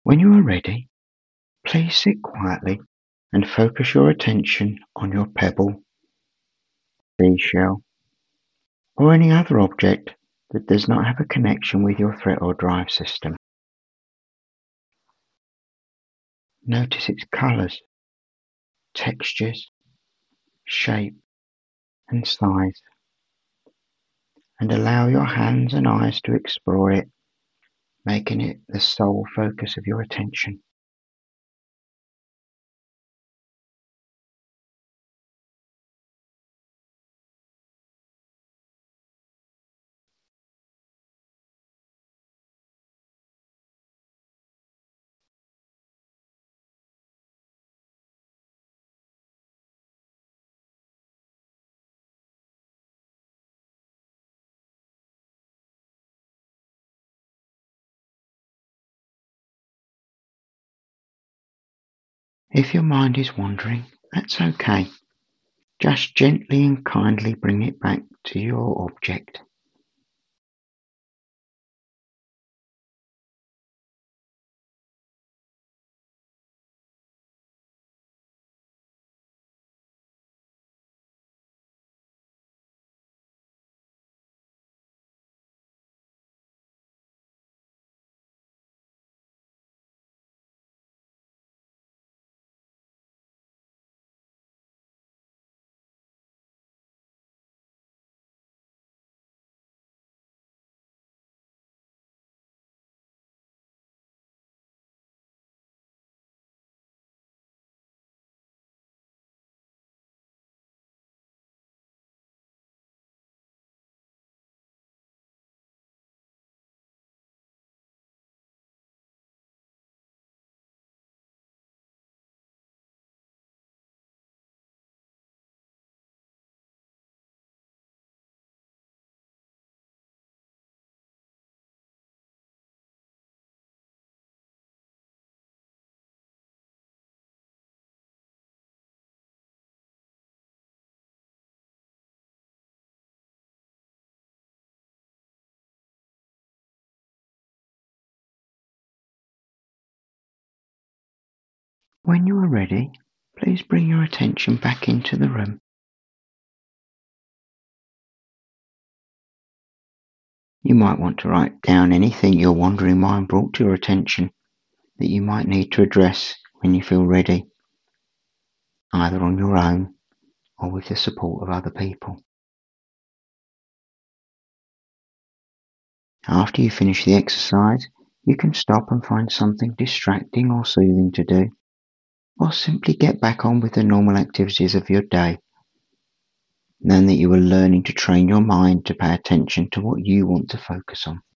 When you are ready, please sit quietly and focus your attention on your pebble, seashell, or any other object that does not have a connection with your threat or drive system. Notice its colours, textures, shape, and size, and allow your hands and eyes to explore it, making it the sole focus of your attention. If your mind is wandering, that's okay. Just gently and kindly bring it back to your object. When you are ready, please bring your attention back into the room. You might want to write down anything your wandering mind brought to your attention that you might need to address when you feel ready, either on your own or with the support of other people. After you finish the exercise, you can stop and find something distracting or soothing to do, or simply get back on with the normal activities of your day. Knowing that you are learning to train your mind to pay attention to what you want to focus on.